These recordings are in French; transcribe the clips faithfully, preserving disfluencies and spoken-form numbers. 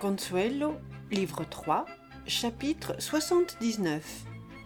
Consuelo, livre trois, chapitre soixante-dix-neuf.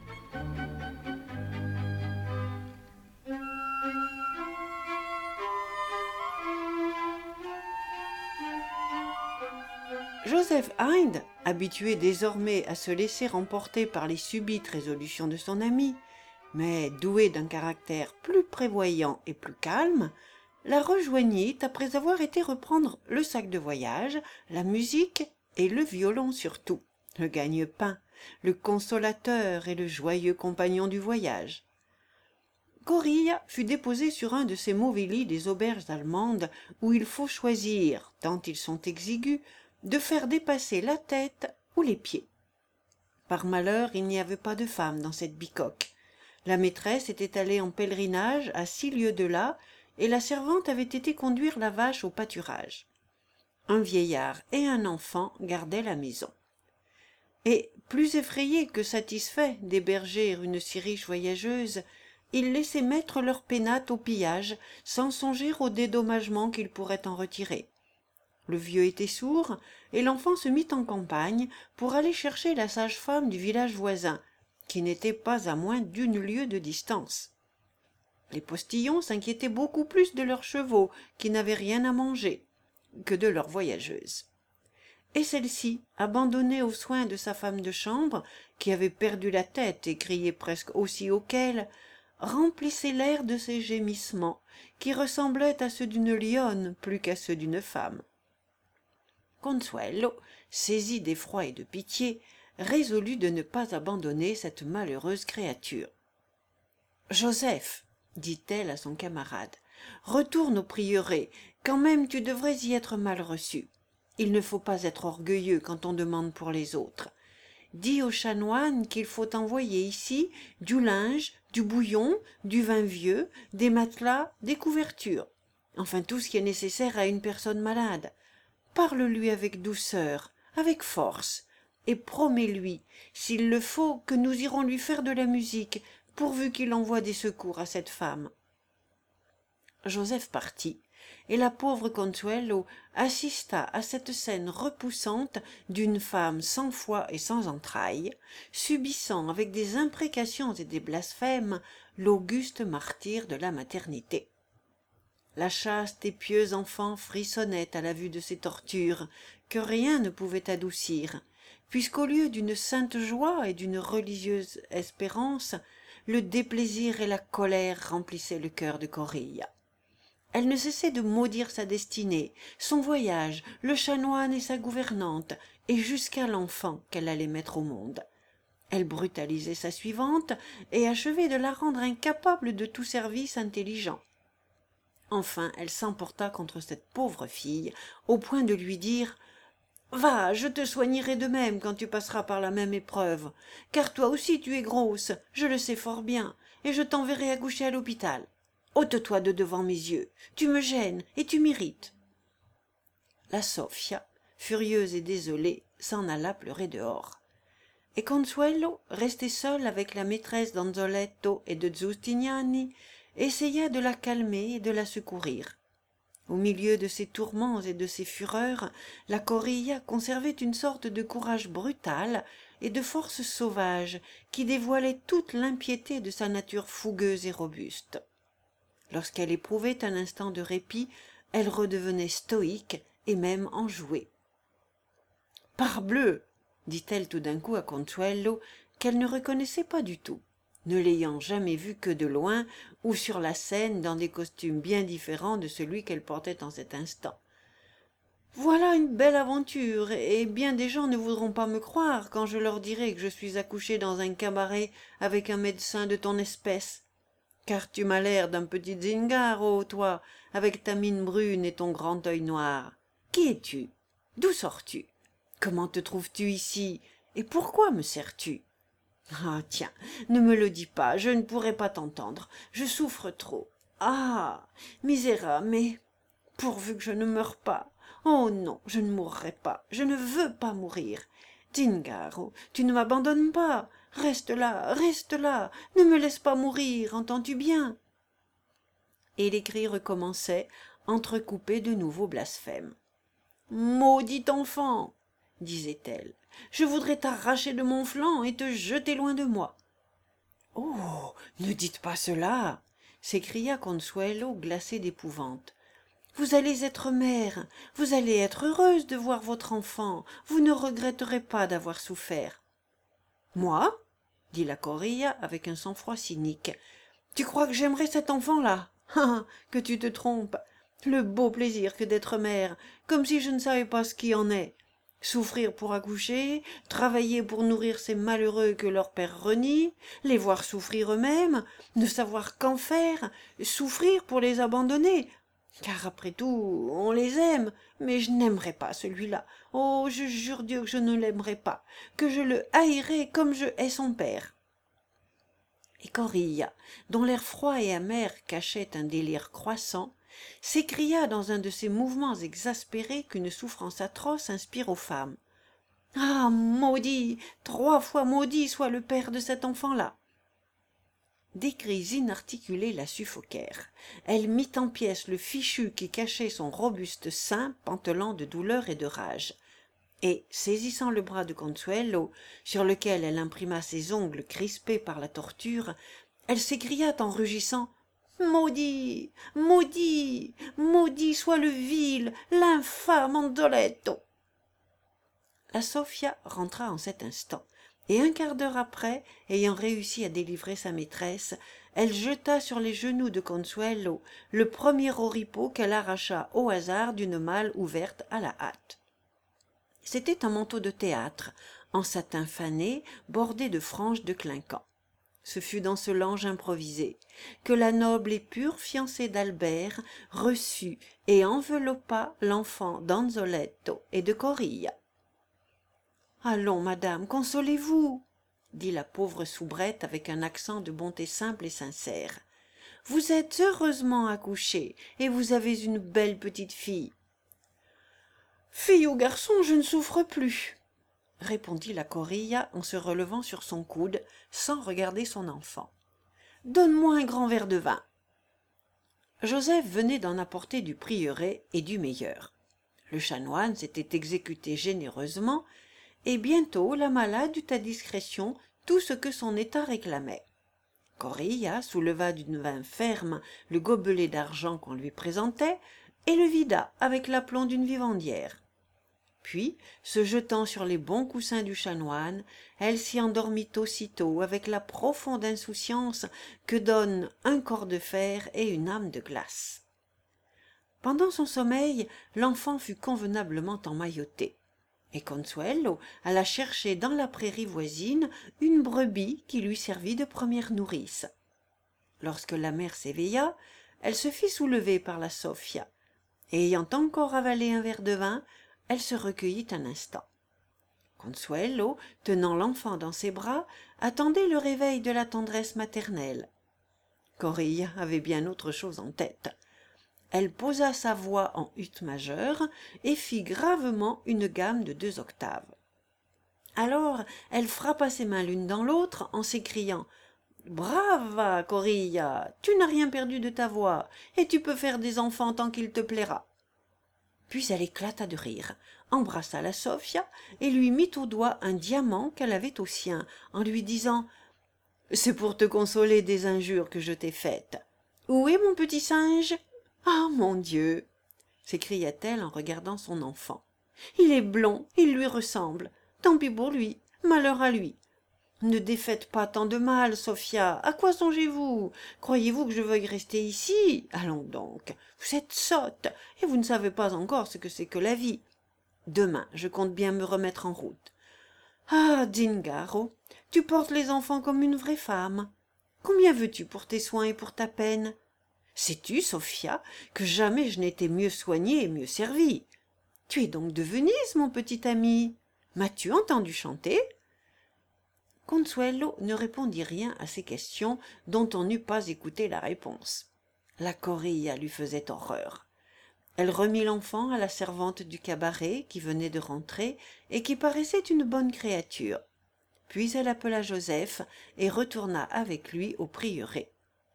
Joseph Hind, habitué désormais à se laisser emporter par les subites résolutions de son ami, mais doué d'un caractère plus prévoyant et plus calme, la rejoignit après avoir été reprendre le sac de voyage, la musique et le violon surtout, le gagne-pain, le consolateur et le joyeux compagnon du voyage. Corilla fut déposée sur un de ces mauvais lits des auberges allemandes où il faut choisir, tant ils sont exigus, de faire dépasser la tête ou les pieds. Par malheur, il n'y avait pas de femme dans cette bicoque. La maîtresse était allée en pèlerinage à six lieues de là, et la servante avait été conduire la vache au pâturage. Un vieillard et un enfant gardaient la maison. Et, plus effrayés que satisfaits d'héberger une si riche voyageuse, ils laissaient mettre leur pénate au pillage, sans songer au dédommagement qu'ils pourraient en retirer. Le vieux était sourd, et l'enfant se mit en campagne pour aller chercher la sage-femme du village voisin, qui n'était pas à moins d'une lieue de distance. Les postillons s'inquiétaient beaucoup plus de leurs chevaux, qui n'avaient rien à manger, que de leur voyageuse. Et celle-ci, abandonnée aux soins de sa femme de chambre, qui avait perdu la tête et criait presque aussi haut qu'elle, remplissait l'air de ses gémissements, qui ressemblaient à ceux d'une lionne plus qu'à ceux d'une femme. Consuelo, saisie d'effroi et de pitié, résolut de ne pas abandonner cette malheureuse créature. « Joseph, dit-elle à son camarade, retourne au prieuré, quand même tu devrais y être mal reçu. Il ne faut pas être orgueilleux quand on demande pour les autres. Dis au chanoine qu'il faut envoyer ici du linge, du bouillon, du vin vieux, des matelas, des couvertures, enfin tout ce qui est nécessaire à une personne malade. Parle-lui avec douceur, avec force, et promets-lui, s'il le faut, que nous irons lui faire de la musique, pourvu qu'il envoie des secours à cette femme. » Joseph partit, et la pauvre Consuelo assista à cette scène repoussante d'une femme sans foi et sans entrailles, subissant avec des imprécations et des blasphèmes l'auguste martyre de la maternité. La chaste et pieuse enfant frissonnait à la vue de ces tortures que rien ne pouvait adoucir, puisqu'au lieu d'une sainte joie et d'une religieuse espérance, le déplaisir et la colère remplissaient le cœur de Corilla. Elle ne cessait de maudire sa destinée, son voyage, le chanoine et sa gouvernante, et jusqu'à l'enfant qu'elle allait mettre au monde. Elle brutalisait sa suivante et achevait de la rendre incapable de tout service intelligent. Enfin, elle s'emporta contre cette pauvre fille, au point de lui dire « Va, je te soignerai de même quand tu passeras par la même épreuve, car toi aussi tu es grosse, je le sais fort bien, et je t'enverrai accoucher à l'hôpital. Ôte-toi de devant mes yeux, tu me gênes et tu m'irrites. » La Sofia, furieuse et désolée, s'en alla pleurer dehors. Et Consuelo, restée seule avec la maîtresse d'Anzoletto et de Giustiniani, essaya de la calmer et de la secourir. Au milieu de ses tourments et de ses fureurs, la Corilla conservait une sorte de courage brutal et de force sauvage qui dévoilait toute l'impiété de sa nature fougueuse et robuste. Lorsqu'elle éprouvait un instant de répit, elle redevenait stoïque et même enjouée. « Parbleu !» dit-elle tout d'un coup à Consuelo, qu'elle ne reconnaissait pas du tout, ne l'ayant jamais vue que de loin ou sur la scène dans des costumes bien différents de celui qu'elle portait en cet instant. « Voilà une belle aventure, et bien des gens ne voudront pas me croire quand je leur dirai que je suis accouchée dans un cabaret avec un médecin de ton espèce. Car tu m'as l'air d'un petit zingaro, toi, avec ta mine brune et ton grand œil noir. Qui es-tu? D'où sors-tu? Comment te trouves-tu ici? Et pourquoi me sers-tu? Ah, tiens, ne me le dis pas, je ne pourrai pas t'entendre, je souffre trop. Ah, misérable, mais pourvu que je ne meure pas. Oh non, je ne mourrai pas, je ne veux pas mourir. Zingaro, tu ne m'abandonnes pas. Reste là, reste là, ne me laisse pas mourir, entends-tu bien? Et les cris recommençaient, entrecoupés de nouveaux blasphèmes. « Maudit enfant ! disait-elle. Je voudrais t'arracher de mon flanc et te jeter loin de moi. Oh, ne dites pas cela, s'écria Consuelo, glacée d'épouvante. Vous allez être mère, vous allez être heureuse de voir votre enfant, vous ne regretterez pas d'avoir souffert. Moi, dit la Corilla avec un sang-froid cynique, tu crois que j'aimerais cet enfant-là? Ah, que tu te trompes. Le beau plaisir que d'être mère, comme si je ne savais pas ce qui en est. Souffrir pour accoucher, travailler pour nourrir ces malheureux que leur père renie, les voir souffrir eux-mêmes, ne savoir qu'en faire, souffrir pour les abandonner. Car après tout, on les aime, mais je n'aimerais pas celui-là. Oh, je jure Dieu que je ne l'aimerais pas, que je le haïrais comme je hais son père. Et Corilla, dont l'air froid et amer cachait un délire croissant, s'écria dans un de ces mouvements exaspérés qu'une souffrance atroce inspire aux femmes. « Ah, maudit, trois fois maudit soit le père de cet enfant-là !» Des cris inarticulés la suffoquèrent. Elle mit en pièces le fichu qui cachait son robuste sein pantelant de douleur et de rage. Et, saisissant le bras de Consuelo, sur lequel elle imprima ses ongles crispés par la torture, elle s'écria en rugissant « Maudit, maudit, maudit soit le vil, l'infâme Andoletto !» La Sofia rentra en cet instant, et un quart d'heure après, ayant réussi à délivrer sa maîtresse, elle jeta sur les genoux de Consuelo le premier oripeau qu'elle arracha au hasard d'une malle ouverte à la hâte. C'était un manteau de théâtre, en satin fané, bordé de franges de clinquant. Ce fut dans ce lange improvisé que la noble et pure fiancée d'Albert reçut et enveloppa l'enfant d'Anzoletto et de Corilla. « Allons, madame, consolez-vous, dit la pauvre soubrette avec un accent de bonté simple et sincère. « Vous êtes heureusement accouchée, et vous avez une belle petite fille. »« Fille ou garçon, je ne souffre plus, » répondit la Corilla en se relevant sur son coude, sans regarder son enfant. « Donne-moi un grand verre de vin. » Joseph venait d'en apporter du prieuré et du meilleur. Le chanoine s'était exécuté généreusement, et bientôt la malade eut à discrétion tout ce que son état réclamait. Corilla souleva d'une main ferme le gobelet d'argent qu'on lui présentait et le vida avec l'aplomb d'une vivandière. Puis, se jetant sur les bons coussins du chanoine, elle s'y endormit aussitôt avec la profonde insouciance que donnent un corps de fer et une âme de glace. Pendant son sommeil, l'enfant fut convenablement emmailloté, et Consuelo alla chercher dans la prairie voisine une brebis qui lui servit de première nourrice. Lorsque la mère s'éveilla, elle se fit soulever par la Sofia, et ayant encore avalé un verre de vin, elle se recueillit un instant. Consuelo, tenant l'enfant dans ses bras, attendait le réveil de la tendresse maternelle. Corilla avait bien autre chose en tête. Elle posa sa voix en ut majeure et fit gravement une gamme de deux octaves. Alors elle frappa ses mains l'une dans l'autre en s'écriant « Brava, Corilla, tu n'as rien perdu de ta voix, et tu peux faire des enfants tant qu'il te plaira. » Puis elle éclata de rire, embrassa la Sofia et lui mit au doigt un diamant qu'elle avait au sien, en lui disant « C'est pour te consoler des injures que je t'ai faites. Où est mon petit singe ? Ah, mon Dieu !» s'écria-t-elle en regardant son enfant. « Il est blond, il lui ressemble. Tant pis pour lui, malheur à lui. Ne défaites pas tant de mal, Sofia. À quoi songez-vous? Croyez-vous que je veuille rester ici? Allons donc, vous êtes sotte, et vous ne savez pas encore ce que c'est que la vie. Demain, je compte bien me remettre en route. Ah, Zingaro, tu portes les enfants comme une vraie femme. Combien veux-tu pour tes soins et pour ta peine? Sais-tu, Sofia, que jamais je n'étais mieux soignée et mieux servie? Tu es donc de Venise, mon petit ami. M'as-tu entendu chanter? » Consuelo ne répondit rien à ces questions dont on n'eût pas écouté la réponse. La Corilla lui faisait horreur. Elle remit l'enfant à la servante du cabaret qui venait de rentrer et qui paraissait une bonne créature. Puis elle appela Joseph et retourna avec lui au prieuré.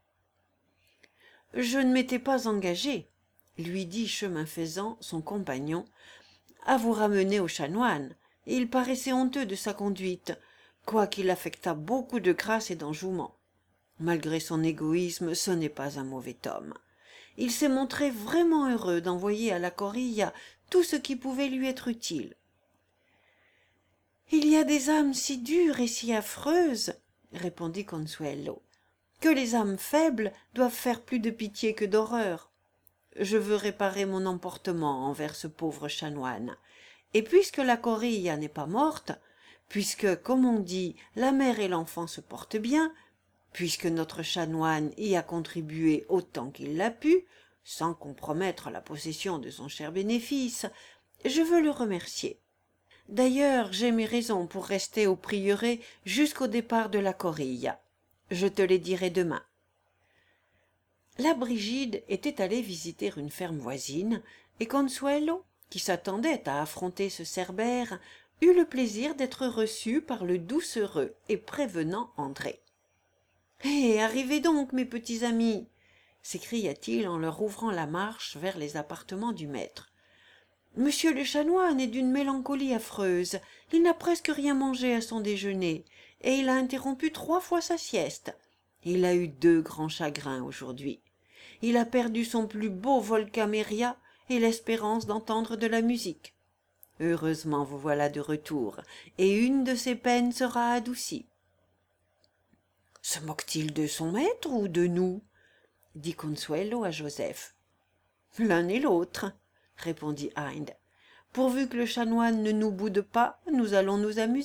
« Je ne m'étais pas engagé, » lui dit chemin faisant son compagnon, « à vous ramener au chanoine, Il paraissait honteux de sa conduite, quoiqu'il affectât beaucoup de grâce et d'enjouement. Malgré son égoïsme, ce n'est pas un mauvais homme. Il s'est montré vraiment heureux d'envoyer à la Corilla tout ce qui pouvait lui être utile. « Il y a des âmes si dures et si affreuses, » répondit Consuelo, « que les âmes faibles doivent faire plus de pitié que d'horreur. Je veux réparer mon emportement envers ce pauvre chanoine, et puisque la Corilla n'est pas morte, puisque, comme on dit, la mère et l'enfant se portent bien, puisque notre chanoine y a contribué autant qu'il l'a pu, sans compromettre la possession de son cher bénéfice, je veux le remercier. D'ailleurs, j'ai mes raisons pour rester au prieuré jusqu'au départ de la Corilla. Je te les dirai demain. » La Brigide était allée visiter une ferme voisine, et Consuelo, qui s'attendait à affronter ce Cerbère, eut le plaisir d'être reçu par le doucereux et prévenant André. « Eh, arrivez donc, mes petits amis !» s'écria-t-il en leur ouvrant la marche vers les appartements du maître. « Monsieur le chanoine est d'une mélancolie affreuse. Il n'a presque rien mangé à son déjeuner, et il a interrompu trois fois sa sieste. Il a eu deux grands chagrins aujourd'hui. Il a perdu son plus beau Volcaméria et l'espérance d'entendre de la musique. Heureusement vous voilà de retour, et une de ses peines sera adoucie. » « Se moque-t-il de son maître ou de nous ?» dit Consuelo à Joseph. « L'un et l'autre, » répondit Hind. « Pourvu que le chanoine ne nous boude pas, nous allons nous amuser. »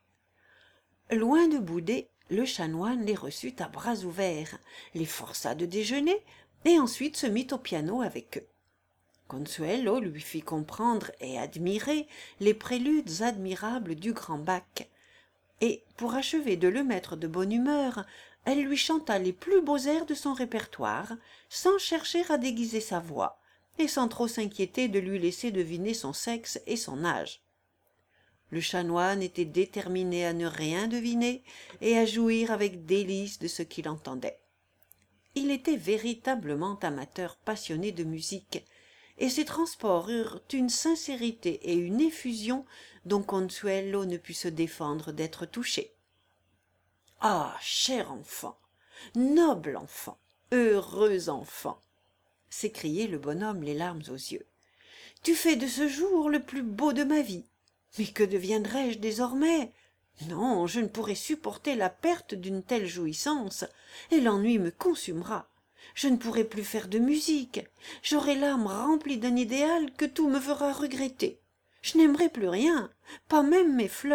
Loin de bouder, le chanoine les reçut à bras ouverts, les força de déjeuner, et ensuite se mit au piano avec eux. Consuelo lui fit comprendre et admirer les préludes admirables du grand Bach, et, pour achever de le mettre de bonne humeur, elle lui chanta les plus beaux airs de son répertoire, sans chercher à déguiser sa voix, et sans trop s'inquiéter de lui laisser deviner son sexe et son âge. Le chanoine était déterminé à ne rien deviner et à jouir avec délice de ce qu'il entendait. Il était véritablement amateur passionné de musique, et ses transports eurent une sincérité et une effusion dont Consuelo ne put se défendre d'être touché. « Ah, cher enfant, noble enfant, heureux enfant !» s'écriait le bonhomme les larmes aux yeux. « Tu fais de ce jour le plus beau de ma vie. Mais que deviendrai-je désormais ? Non, je ne pourrai supporter la perte d'une telle jouissance, et l'ennui me consumera. Je ne pourrai plus faire de musique. J'aurai l'âme remplie d'un idéal que tout me fera regretter. Je n'aimerai plus rien, pas même mes fleurs. »«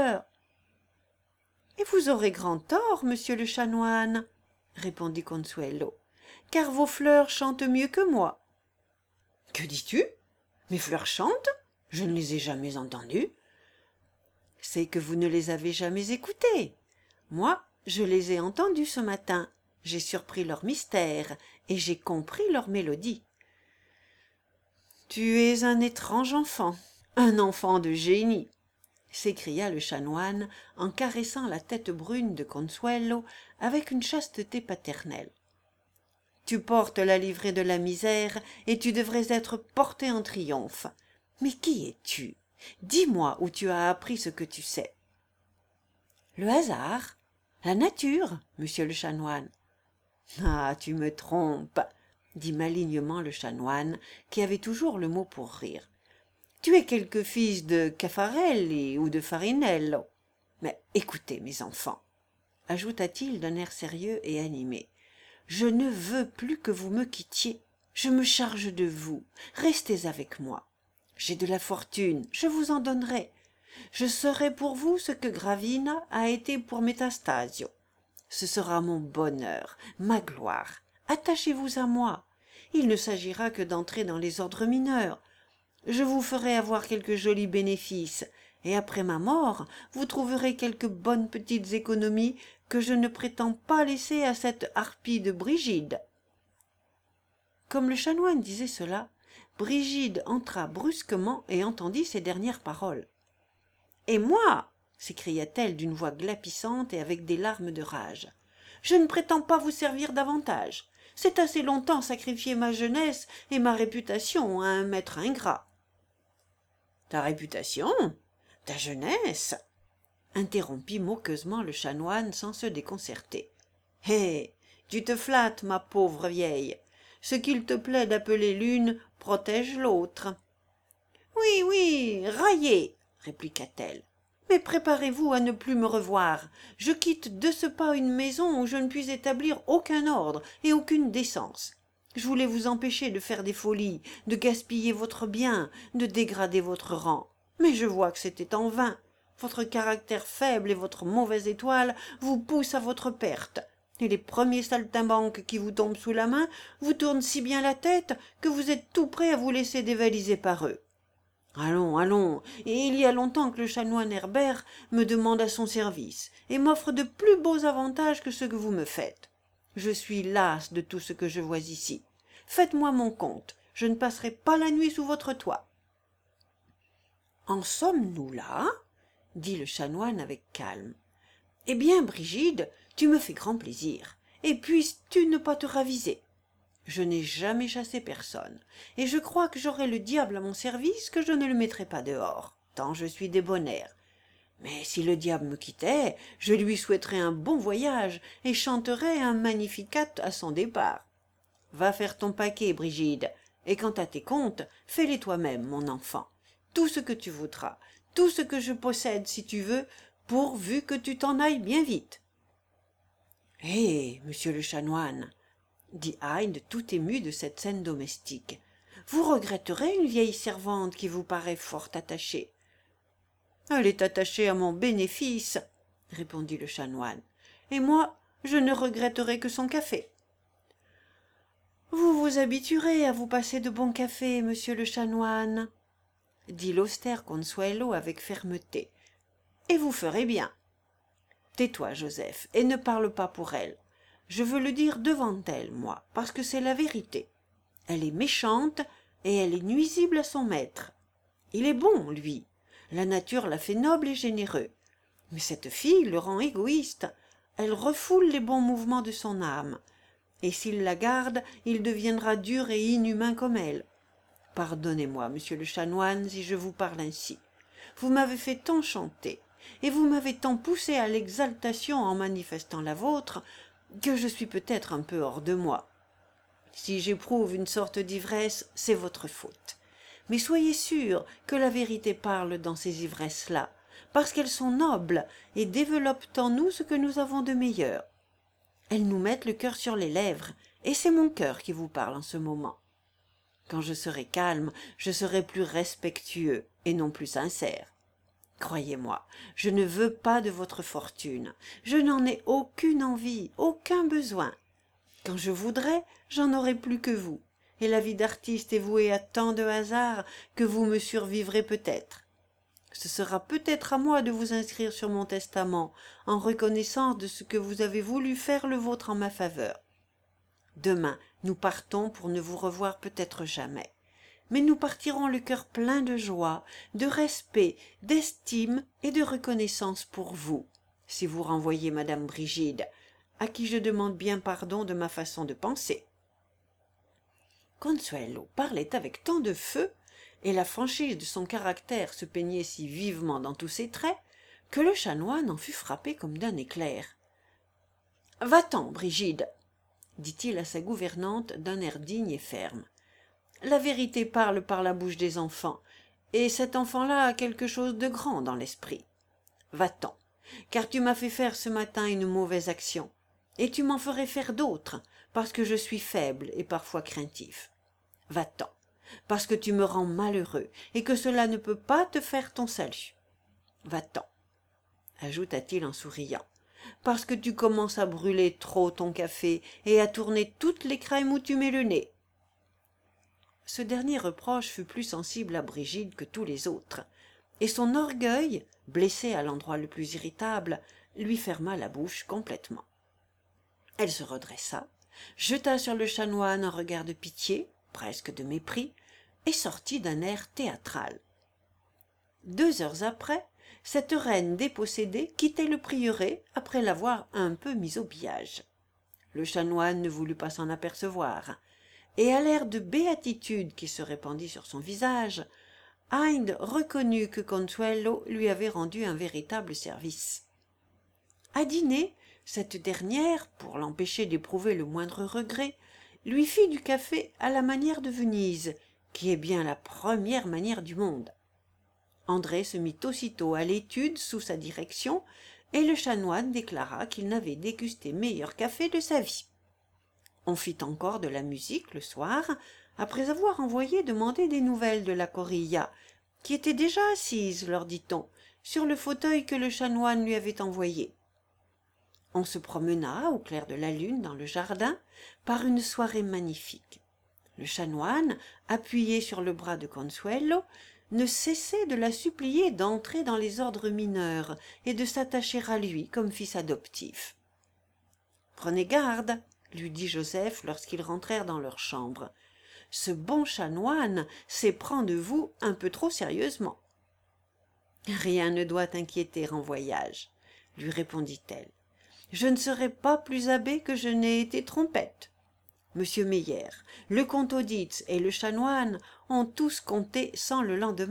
Et vous aurez grand tort, monsieur le chanoine, » répondit Consuelo, « car vos fleurs chantent mieux que moi. »« Que dis-tu ? Mes fleurs chantent ? Je ne les ai jamais entendues. »« C'est que vous ne les avez jamais écoutées. Moi, je les ai entendues ce matin. J'ai surpris leur mystère, et j'ai compris leur mélodie. »« Tu es un étrange enfant, un enfant de génie, » s'écria le chanoine en caressant la tête brune de Consuelo avec une chasteté paternelle. « Tu portes la livrée de la misère, et tu devrais être porté en triomphe. Mais qui es-tu ? Dis-moi où tu as appris ce que tu sais. »« Le hasard, la nature, monsieur le chanoine. »« Ah, tu me trompes, » dit malignement le chanoine, qui avait toujours le mot pour rire. « Tu es quelque fils de Caffarelli ou de Farinello. Mais écoutez, mes enfants, » ajouta-t-il d'un air sérieux et animé, « je ne veux plus que vous me quittiez. Je me charge de vous. Restez avec moi. J'ai de la fortune, je vous en donnerai. Je serai pour vous ce que Gravina a été pour Metastasio. Ce sera mon bonheur, ma gloire. Attachez-vous à moi. Il ne s'agira que d'entrer dans les ordres mineurs. Je vous ferai avoir quelques jolis bénéfices, et après ma mort, vous trouverez quelques bonnes petites économies que je ne prétends pas laisser à cette harpie de Brigide. » Comme le chanoine disait cela, Brigide entra brusquement et entendit ces dernières paroles. « Et moi » s'écria-t-elle d'une voix glapissante et avec des larmes de rage. « Je ne prétends pas vous servir davantage. C'est assez longtemps sacrifier ma jeunesse et ma réputation à un maître ingrat. »« Ta réputation ? Ta jeunesse, interrompit moqueusement le chanoine sans se déconcerter. Hé, tu te flattes, ma pauvre vieille. Ce qu'il te plaît d'appeler l'une protège l'autre. Oui, oui, raillez, répliqua-t-elle. Mais préparez-vous à ne plus me revoir. Je quitte de ce pas une maison où je ne puis établir aucun ordre et aucune décence. Je voulais vous empêcher de faire des folies, de gaspiller votre bien, de dégrader votre rang. Mais je vois que c'était en vain. Votre caractère faible et votre mauvaise étoile vous poussent à votre perte. Et les premiers saltimbanques qui vous tombent sous la main vous tournent si bien la tête que vous êtes tout prêt à vous laisser dévaliser par eux. Allons, allons, et il y a longtemps que le chanoine Herbert me demande à son service, et m'offre de plus beaux avantages que ceux que vous me faites. Je suis lasse de tout ce que je vois ici. Faites-moi mon compte, je ne passerai pas la nuit sous votre toit. En sommes-nous là? Dit le chanoine avec calme. Eh bien, Brigide, tu me fais grand plaisir, et puisses-tu ne pas te raviser? Je n'ai jamais chassé personne, et je crois que j'aurais le diable à mon service que je ne le mettrais pas dehors, tant je suis débonnaire. Mais si le diable me quittait, je lui souhaiterais un bon voyage et chanterais un magnificat à son départ. Va faire ton paquet, Brigide, et quant à tes comptes, fais-les toi-même, mon enfant. Tout ce que tu voudras, tout ce que je possède si tu veux, pourvu que tu t'en ailles bien vite. Hé, monsieur le chanoine, dit Hyde tout ému de cette scène domestique, vous regretterez une vieille servante qui vous paraît fort attachée. Elle est attachée à mon bénéfice, répondit le chanoine, et moi je ne regretterai que son café. Vous vous habituerez à vous passer de bon café, monsieur le chanoine, dit l'austère Consuelo avec fermeté, et vous ferez bien. Tais-toi, Joseph, et ne parle pas pour elle. Je veux le dire devant elle, moi, parce que c'est la vérité. Elle est méchante et elle est nuisible à son maître. Il est bon, lui. La nature l'a fait noble et généreux. Mais cette fille le rend égoïste. Elle refoule les bons mouvements de son âme. Et s'il la garde, il deviendra dur et inhumain comme elle. Pardonnez-moi, monsieur le chanoine, si je vous parle ainsi. Vous m'avez fait tant chanter, et vous m'avez tant poussé à l'exaltation en manifestant la vôtre, que je suis peut-être un peu hors de moi. Si j'éprouve une sorte d'ivresse, c'est votre faute. Mais soyez sûr que la vérité parle dans ces ivresses-là, parce qu'elles sont nobles et développent en nous ce que nous avons de meilleur. Elles nous mettent le cœur sur les lèvres, et c'est mon cœur qui vous parle en ce moment. Quand je serai calme, je serai plus respectueux et non plus sincère. Croyez-moi, je ne veux pas de votre fortune, je n'en ai aucune envie, aucun besoin. Quand je voudrais, j'en aurais plus que vous, et la vie d'artiste est vouée à tant de hasards que vous me survivrez peut-être. Ce sera peut-être à moi de vous inscrire sur mon testament, en reconnaissance de ce que vous avez voulu faire le vôtre en ma faveur. Demain, nous partons pour ne vous revoir peut-être jamais. Mais nous partirons le cœur plein de joie, de respect, d'estime et de reconnaissance pour vous, si vous renvoyez madame Brigide, à qui je demande bien pardon de ma façon de penser. Consuelo parlait avec tant de feu, et la franchise de son caractère se peignait si vivement dans tous ses traits, que le chanoine en fut frappé comme d'un éclair. « Va-t'en, Brigide !» dit-il à sa gouvernante d'un air digne et ferme. La vérité parle par la bouche des enfants, et cet enfant-là a quelque chose de grand dans l'esprit. Va-t'en, car tu m'as fait faire ce matin une mauvaise action, et tu m'en ferais faire d'autres, parce que je suis faible et parfois craintif. Va-t'en, parce que tu me rends malheureux, et que cela ne peut pas te faire ton salut. Va-t'en, ajouta-t-il en souriant, parce que tu commences à brûler trop ton café et à tourner toutes les crèmes où tu mets le nez. Ce dernier reproche fut plus sensible à Brigide que tous les autres, et son orgueil, blessé à l'endroit le plus irritable, lui ferma la bouche complètement. Elle se redressa, jeta sur le chanoine un regard de pitié, presque de mépris, et sortit d'un air théâtral. Deux heures après, cette reine dépossédée quittait le prieuré après l'avoir un peu mise au pillage. Le chanoine ne voulut pas s'en apercevoir, et à l'air de béatitude qui se répandit sur son visage, Hind reconnut que Consuelo lui avait rendu un véritable service. À dîner, cette dernière, pour l'empêcher d'éprouver le moindre regret, lui fit du café à la manière de Venise, qui est bien la première manière du monde. André se mit aussitôt à l'étude sous sa direction, et le chanoine déclara qu'il n'avait dégusté meilleur café de sa vie. On fit encore de la musique le soir, après avoir envoyé demander des nouvelles de la Corilla, qui était déjà assise, leur dit-on, sur le fauteuil que le chanoine lui avait envoyé. On se promena au clair de la lune dans le jardin par une soirée magnifique. Le chanoine, appuyé sur le bras de Consuelo, ne cessait de la supplier d'entrer dans les ordres mineurs et de s'attacher à lui comme fils adoptif. « Prenez garde, » lui dit Joseph lorsqu'ils rentrèrent dans leur chambre. « Ce bon chanoine sait prendre de vous un peu trop sérieusement. »« Rien ne doit t'inquiéter en voyage, » lui répondit-elle. « Je ne serai pas plus abbé que je n'ai été trompette. Monsieur Meyer, le comte Auditz et le chanoine ont tous compté sans le lendemain. »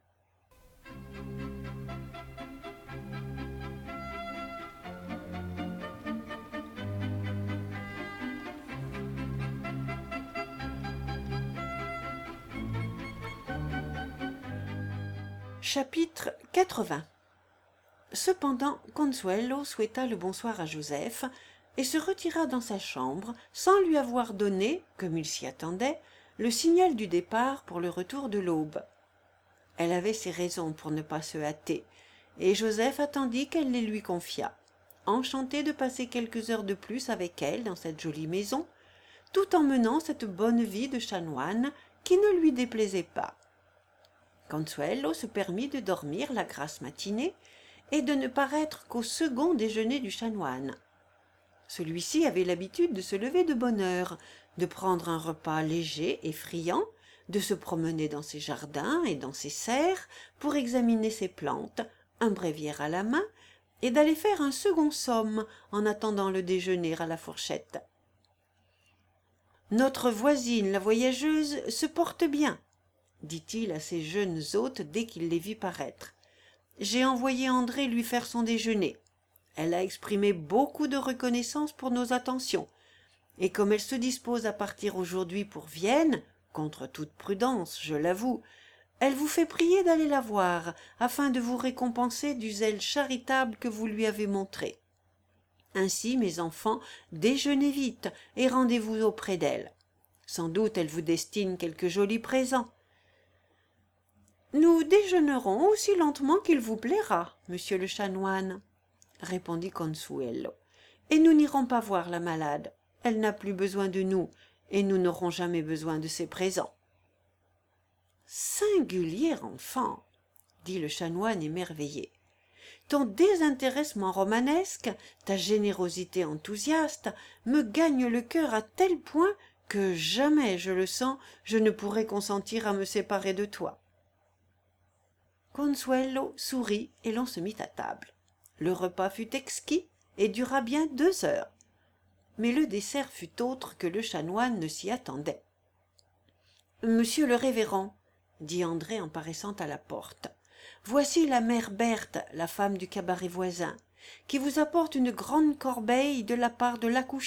Chapitre quatre-vingts. Cependant, Consuelo souhaita le bonsoir à Joseph et se retira dans sa chambre sans lui avoir donné, comme il s'y attendait, le signal du départ pour le retour de l'aube. Elle avait ses raisons pour ne pas se hâter, et Joseph attendit qu'elle les lui confiât, enchanté de passer quelques heures de plus avec elle dans cette jolie maison, tout en menant cette bonne vie de chanoine qui ne lui déplaisait pas. Consuelo se permit de dormir la grasse matinée et de ne paraître qu'au second déjeuner du chanoine. Celui-ci avait l'habitude de se lever de bonne heure, de prendre un repas léger et friand, de se promener dans ses jardins et dans ses serres pour examiner ses plantes, un bréviaire à la main, et d'aller faire un second somme en attendant le déjeuner à la fourchette. « Notre voisine, la voyageuse, se porte bien, » dit-il à ses jeunes hôtes dès qu'il les vit paraître. « J'ai envoyé André lui faire son déjeuner. Elle a exprimé beaucoup de reconnaissance pour nos attentions, et comme elle se dispose à partir aujourd'hui pour Vienne, contre toute prudence, je l'avoue, elle vous fait prier d'aller la voir, afin de vous récompenser du zèle charitable que vous lui avez montré. Ainsi, mes enfants, déjeunez vite et rendez-vous auprès d'elle. Sans doute elle vous destine quelques jolis présents. »« Nous déjeunerons aussi lentement qu'il vous plaira, monsieur le chanoine, » répondit Consuelo, « et nous n'irons pas voir la malade. Elle n'a plus besoin de nous, et nous n'aurons jamais besoin de ses présents. »« Singulier enfant, » dit le chanoine émerveillé. « Ton désintéressement romanesque, ta générosité enthousiaste, me gagnent le cœur à tel point que jamais, je le sens, je ne pourrai consentir à me séparer de toi. » Consuelo sourit et l'on se mit à table. Le repas fut exquis et dura bien deux heures. Mais le dessert fut autre que le chanoine ne s'y attendait. « Monsieur le révérend, » dit André en paraissant à la porte, « voici la mère Berthe, la femme du cabaret voisin, qui vous apporte une grande corbeille de la part de l'accouchée. »«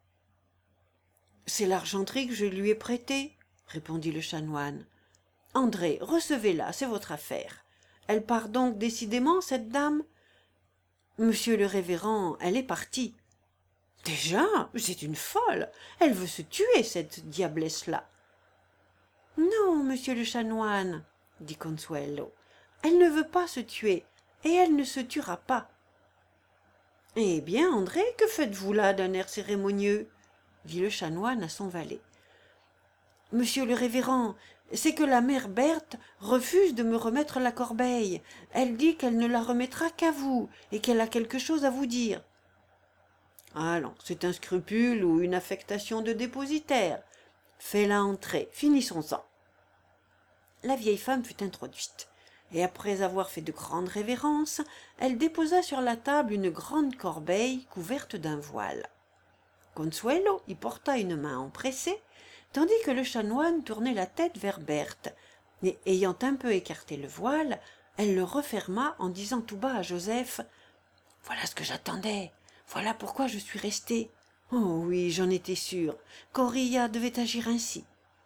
C'est l'argenterie que je lui ai prêtée, » répondit le chanoine. « André, recevez-la, c'est votre affaire. Elle part donc décidément, cette dame ? » ?»« Monsieur le révérend, elle est partie. »« Déjà, c'est une folle. Elle veut se tuer, cette diablesse-là. »« Non, monsieur le chanoine, » dit Consuelo, « elle ne veut pas se tuer, et elle ne se tuera pas. »« Eh bien, André, que faites-vous là d'un air cérémonieux ?» dit le chanoine à son valet. « Monsieur le révérend, c'est que la mère Berthe refuse de me remettre la corbeille. Elle dit qu'elle ne la remettra qu'à vous, et qu'elle a quelque chose à vous dire. »« Allons, c'est un scrupule ou une affectation de dépositaire. Fais-la entrer, finissons-en. » La vieille femme fut introduite, et après avoir fait de grandes révérences, elle déposa sur la table une grande corbeille couverte d'un voile. Consuelo y porta une main empressée, tandis que le chanoine tournait la tête vers Berthe, et ayant un peu écarté le voile, elle le referma en disant tout bas à Joseph: « Voilà ce que j'attendais, voilà pourquoi je suis restée. Oh oui, j'en étais sûre qu'Auria devait agir ainsi. »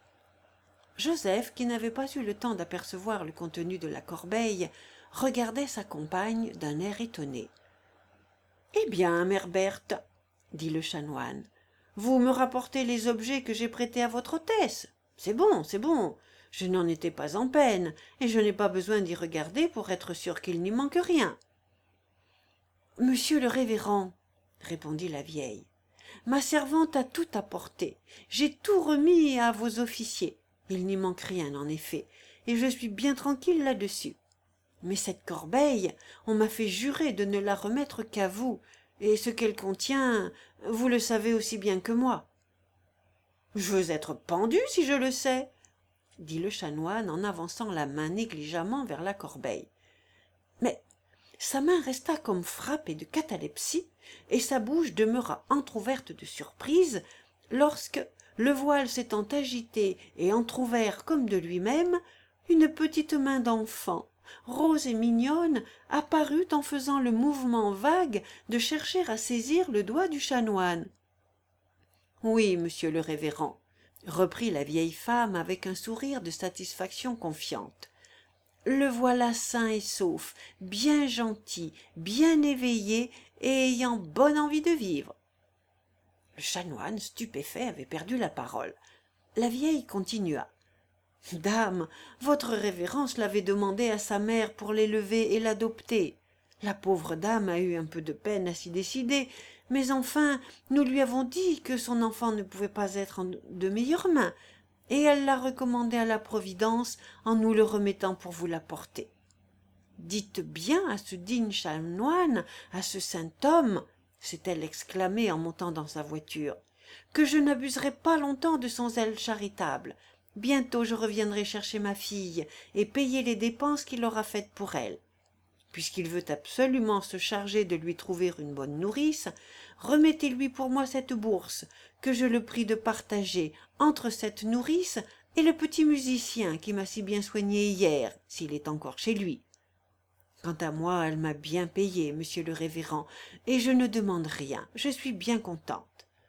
Joseph, qui n'avait pas eu le temps d'apercevoir le contenu de la corbeille, regardait sa compagne d'un air étonné. « Eh bien, mère Berthe, dit le chanoine, vous me rapportez les objets que j'ai prêtés à votre hôtesse. C'est bon, c'est bon. Je n'en étais pas en peine, et je n'ai pas besoin d'y regarder pour être sûr qu'il n'y manque rien. »« Monsieur le révérend, répondit la vieille, ma servante a tout apporté. J'ai tout remis à vos officiers. Il n'y manque rien, en effet, et je suis bien tranquille là-dessus. Mais cette corbeille, on m'a fait jurer de ne la remettre qu'à vous, et ce qu'elle contient, vous le savez aussi bien que moi. »« Je veux être pendu si je le sais, » dit le chanoine en avançant la main négligemment vers la corbeille. Mais sa main resta comme frappée de catalepsie, et sa bouche demeura entr'ouverte de surprise, lorsque, le voile s'étant agité et entr'ouvert comme de lui-même, une petite main d'enfant, rose et mignonne, apparut en faisant le mouvement vague de chercher à saisir le doigt du chanoine. « Oui, monsieur le révérend, » reprit la vieille femme avec un sourire de satisfaction confiante. « Le voilà sain et sauf, bien gentil, bien éveillé et ayant bonne envie de vivre. » Le chanoine, stupéfait, avait perdu la parole. La vieille continua. « Dame, votre révérence l'avait demandé à sa mère pour l'élever et l'adopter. La pauvre dame a eu un peu de peine à s'y décider, mais enfin, nous lui avons dit que son enfant ne pouvait pas être en de meilleures mains, et elle l'a recommandé à la Providence en nous le remettant pour vous l'apporter. Dites bien à ce digne chanoine, à ce saint homme, s'est-elle exclamée en montant dans sa voiture, que je n'abuserai pas longtemps de son zèle charitable. Bientôt je reviendrai chercher ma fille et payer les dépenses qu'il aura faites pour elle. Puisqu'il veut absolument se charger de lui trouver une bonne nourrice, remettez-lui pour moi cette bourse, que je le prie de partager entre cette nourrice et le petit musicien qui m'a si bien soigné hier, s'il est encore chez lui. Quant à moi, elle m'a bien payé, monsieur le révérend, et je ne demande rien, je suis bien contente. »«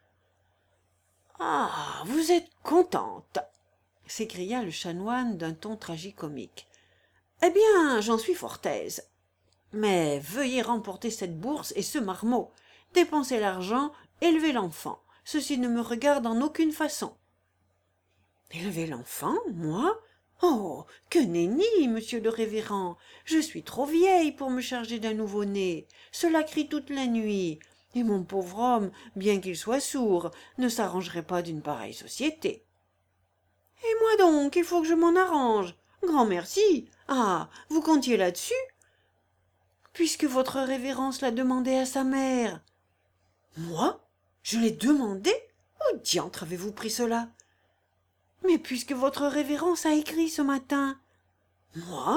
Ah, vous êtes contente !» s'écria le chanoine d'un ton tragicomique. « Eh bien, j'en suis fort aise. Mais veuillez remporter cette bourse et ce marmot, dépenser l'argent, élever l'enfant. Ceci ne me regarde en aucune façon. »« Élever l'enfant, moi ? Oh, que nenni, monsieur le révérend. Je suis trop vieille pour me charger d'un nouveau-né. Cela crie toute la nuit. Et mon pauvre homme, bien qu'il soit sourd, ne s'arrangerait pas d'une pareille société. »« Et moi donc, il faut que je m'en arrange. Grand merci. Ah, vous comptiez là-dessus ? » ?»« Puisque votre révérence l'a demandé à sa mère. »« Moi ? Je l'ai demandé ? Où diantre avez-vous pris cela ? » ?»« Mais puisque votre révérence a écrit ce matin. »« Moi ?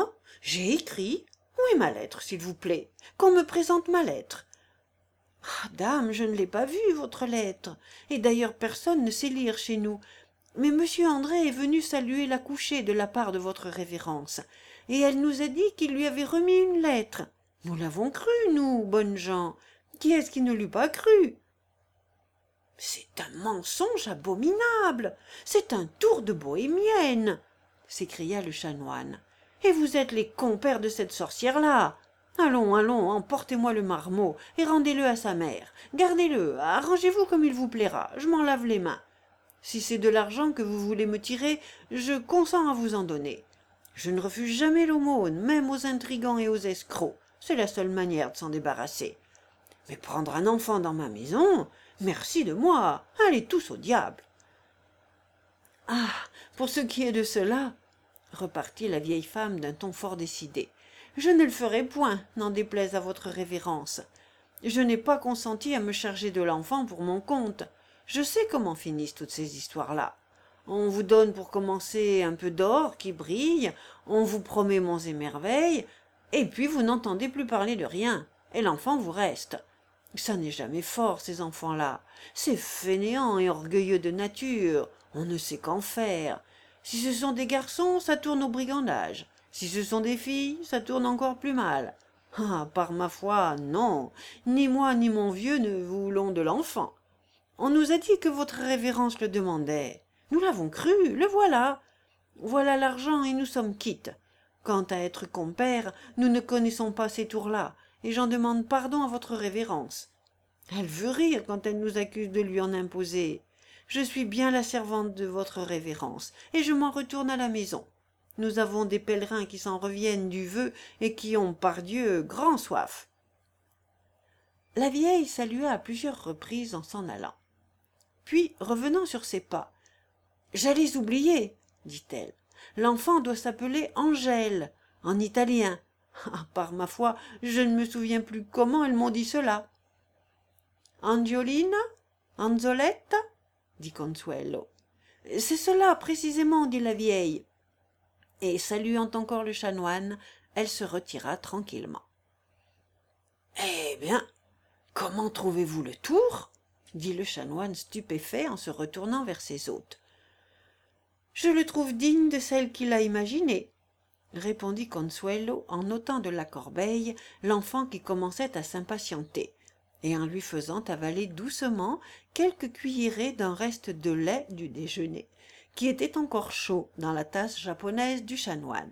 J'ai écrit ? Où est ma lettre, s'il vous plaît ? Qu'on me présente ma lettre. »« Ah, dame, je ne l'ai pas vue, votre lettre, et d'ailleurs personne ne sait lire chez nous. Mais monsieur André est venu saluer la couchée de la part de votre révérence, et elle nous a dit qu'il lui avait remis une lettre. Nous l'avons cru, nous, bonnes gens. Qui est-ce qui ne l'eût pas cru ? » ?»« C'est un mensonge abominable, c'est un tour de bohémienne, » s'écria le chanoine. « Et vous êtes les compères de cette sorcière-là. Allons, allons, emportez-moi le marmot et rendez-le à sa mère. Gardez-le, arrangez-vous comme il vous plaira, je m'en lave les mains. Si c'est de l'argent que vous voulez me tirer, je consens à vous en donner. Je ne refuse jamais l'aumône, même aux intrigants et aux escrocs. C'est la seule manière de s'en débarrasser. Mais prendre un enfant dans ma maison, merci de moi, allez tous au diable. »« Ah, pour ce qui est de cela, repartit la vieille femme d'un ton fort décidé, je ne le ferai point, n'en déplaise à votre révérence. Je n'ai pas consenti à me charger de l'enfant pour mon compte. Je sais comment finissent toutes ces histoires-là. On vous donne pour commencer un peu d'or qui brille, on vous promet monts et merveilles, et puis vous n'entendez plus parler de rien, et l'enfant vous reste. Ça n'est jamais fort, ces enfants-là. C'est fainéant et orgueilleux de nature, on ne sait qu'en faire. Si ce sont des garçons, ça tourne au brigandage. Si ce sont des filles, ça tourne encore plus mal. Ah, par ma foi, non, ni moi ni mon vieux ne voulons de l'enfant. On nous a dit que votre révérence le demandait. Nous l'avons cru, le voilà. Voilà l'argent et nous sommes quittes. Quant à être compères, nous ne connaissons pas ces tours-là, et j'en demande pardon à votre révérence. Elle veut rire quand elle nous accuse de lui en imposer. Je suis bien la servante de votre révérence, et je m'en retourne à la maison. Nous avons des pèlerins qui s'en reviennent du vœu et qui ont, pardieu, grand soif. La vieille salua à plusieurs reprises en s'en allant. Puis, revenant sur ses pas, « J'allais oublier, dit-elle. L'enfant doit s'appeler Angèle, en italien. Ah, par ma foi, je ne me souviens plus comment elles m'ont dit cela. Angiolina? Anzoletta? Dit Consuelo. C'est cela, précisément, dit la vieille. Et saluant encore le chanoine, elle se retira tranquillement. Eh bien, comment trouvez-vous le tour? Dit le chanoine stupéfait en se retournant vers ses hôtes. Je le trouve digne de celle qui l'a imaginé, répondit Consuelo en ôtant de la corbeille l'enfant qui commençait à s'impatienter, et en lui faisant avaler doucement quelques cuillerées d'un reste de lait du déjeuner, qui était encore chaud dans la tasse japonaise du chanoine.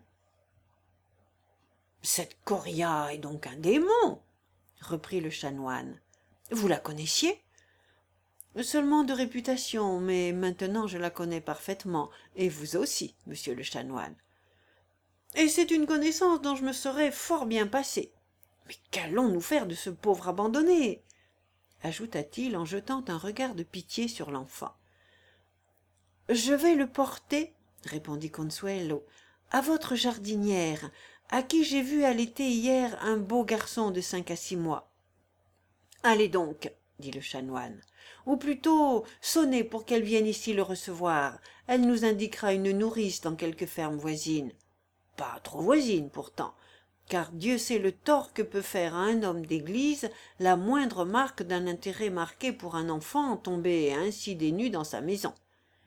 « Cette Coria est donc un démon, reprit le chanoine. Vous la connaissiez? Seulement de réputation, mais maintenant je la connais parfaitement, et vous aussi, monsieur le chanoine. Et c'est une connaissance dont je me serais fort bien passé. Mais qu'allons-nous faire de ce pauvre abandonné? Ajouta-t-il en jetant un regard de pitié sur l'enfant. Je vais le porter, répondit Consuelo, à votre jardinière, à qui j'ai vu allaiter hier un beau garçon de cinq à six mois. Allez donc, dit le chanoine, ou plutôt sonnez pour qu'elle vienne ici le recevoir. Elle nous indiquera une nourrice dans quelque ferme voisine. Pas trop voisine pourtant, car Dieu sait le tort que peut faire à un homme d'église la moindre marque d'un intérêt marqué pour un enfant tombé ainsi dénu dans sa maison.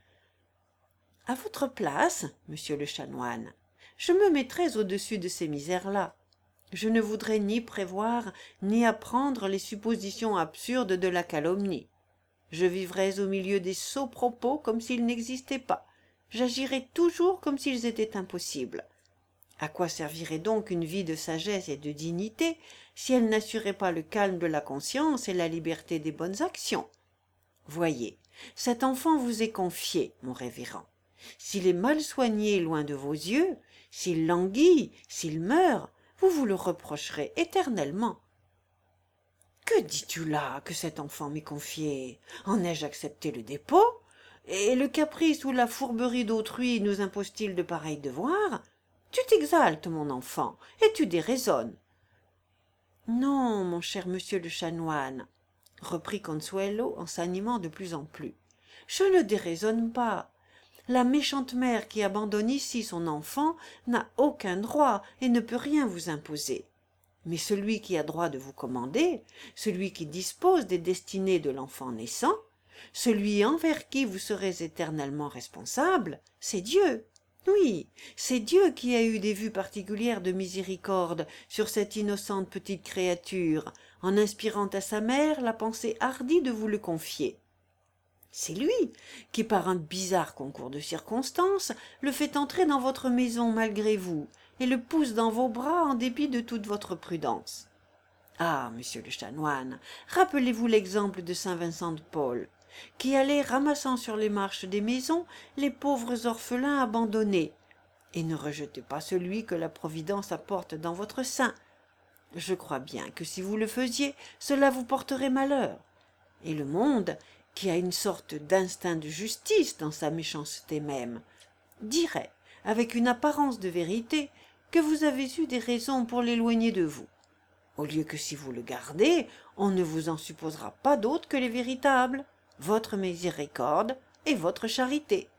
À votre place, monsieur le chanoine, je me mettrais au-dessus de ces misères-là. Je ne voudrais ni prévoir ni apprendre les suppositions absurdes de la calomnie. Je vivrais au milieu des sots propos comme s'ils n'existaient pas. J'agirais toujours comme s'ils étaient impossibles. À quoi servirait donc une vie de sagesse et de dignité si elle n'assurait pas le calme de la conscience et la liberté des bonnes actions? Voyez, cet enfant vous est confié, mon révérend. S'il est mal soigné loin de vos yeux, s'il languit, s'il meurt, vous vous le reprocherez éternellement. Que dis-tu là que cet enfant m'est confié? En ai-je accepté le dépôt? Et le caprice ou la fourberie d'autrui nous impose-t-il de pareils devoirs? Tu t'exaltes, mon enfant, et tu déraisonnes. Non, mon cher monsieur le chanoine, reprit Consuelo en s'animant de plus en plus, je ne déraisonne pas. La méchante mère qui abandonne ici son enfant n'a aucun droit et ne peut rien vous imposer. Mais celui qui a droit de vous commander, celui qui dispose des destinées de l'enfant naissant, celui envers qui vous serez éternellement responsable, c'est Dieu. Oui, c'est Dieu qui a eu des vues particulières de miséricorde sur cette innocente petite créature, en inspirant à sa mère la pensée hardie de vous le confier. C'est lui qui, par un bizarre concours de circonstances, le fait entrer dans votre maison malgré vous, et le pousse dans vos bras en dépit de toute votre prudence. Ah, monsieur le chanoine, rappelez-vous l'exemple de saint Vincent de Paul, qui allait ramassant sur les marches des maisons les pauvres orphelins abandonnés, et ne rejetez pas celui que la Providence apporte dans votre sein. Je crois bien que si vous le faisiez, cela vous porterait malheur, et le monde, qui a une sorte d'instinct de justice dans sa méchanceté même, dirait, avec une apparence de vérité, que vous avez eu des raisons pour l'éloigner de vous, au lieu que si vous le gardez, on ne vous en supposera pas d'autres que les véritables, votre miséricorde et votre charité.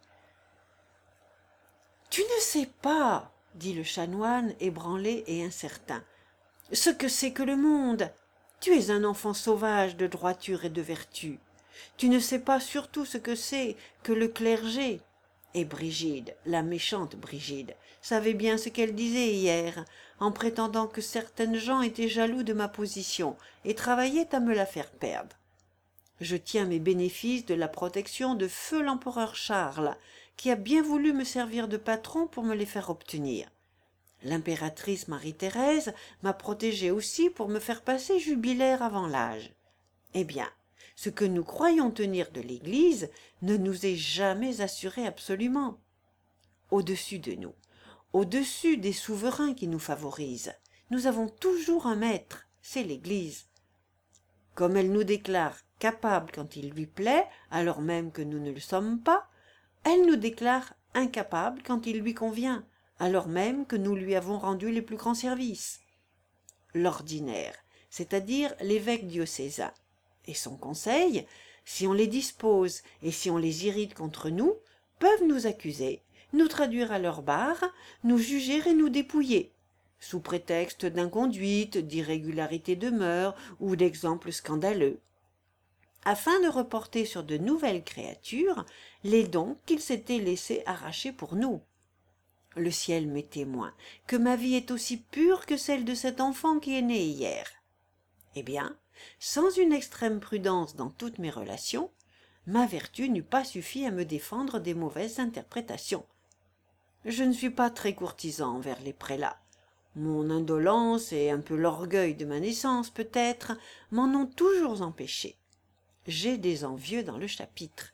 « Tu ne sais pas, dit le chanoine ébranlé et incertain, ce que c'est que le monde. Tu es un enfant sauvage de droiture et de vertu. Tu ne sais pas surtout ce que c'est que le clergé. Et Brigide, la méchante Brigide, savait bien ce qu'elle disait hier, en prétendant que certaines gens étaient jaloux de ma position et travaillaient à me la faire perdre. Je tiens mes bénéfices de la protection de feu l'empereur Charles, qui a bien voulu me servir de patron pour me les faire obtenir. L'impératrice Marie-Thérèse m'a protégé aussi pour me faire passer jubilaire avant l'âge. Eh bien, ce que nous croyons tenir de l'Église ne nous est jamais assuré absolument. Au-dessus de nous, au-dessus des souverains qui nous favorisent, nous avons toujours un maître, c'est l'Église. Comme elle nous déclare capables quand il lui plaît, alors même que nous ne le sommes pas, elle nous déclare incapables quand il lui convient, alors même que nous lui avons rendu les plus grands services. L'ordinaire, c'est-à-dire l'évêque diocésain, et son conseil, si on les dispose et si on les irrite contre nous, peuvent nous accuser, nous traduire à leur barre, nous juger et nous dépouiller, sous prétexte d'inconduite, d'irrégularité de mœurs ou d'exemples scandaleux, afin de reporter sur de nouvelles créatures les dons qu'ils s'étaient laissés arracher pour nous. Le ciel m'est témoin que ma vie est aussi pure que celle de cet enfant qui est né hier. Eh bien, sans une extrême prudence dans toutes mes relations, ma vertu n'eût pas suffi à me défendre des mauvaises interprétations. Je ne suis pas très courtisan envers les prélats. Mon indolence et un peu l'orgueil de ma naissance, peut-être, m'en ont toujours empêché. J'ai des envieux dans le chapitre.